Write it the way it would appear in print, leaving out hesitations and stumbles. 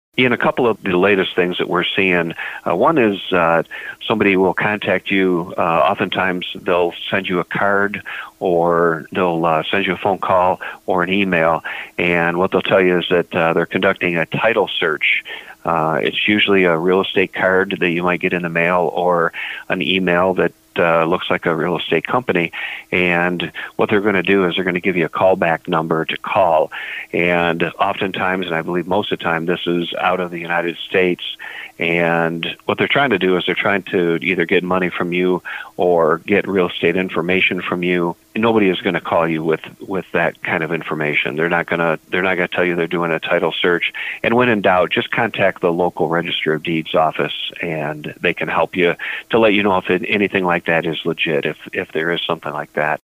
In a couple of the latest things that we're seeing, one is somebody will contact you. Oftentimes, they'll send you a card, or they'll send you a phone call or an email. And what they'll tell you is that they're conducting a title search. It's usually a real estate card that you might get in the mail, or an email that looks like a real estate company. And what they're going to do is they're going to give you a callback number to call. And oftentimes, and I believe most of the time, this is out of the United States. And what they're trying to do is they're trying to either get money from you or get real estate information from you. Nobody is going to call you with that kind of information. They're not going to tell you they're doing a title search. And when in doubt, just contact the local Register of Deeds office, and they can help you to let you know if anything like that is legit, if there is something like that.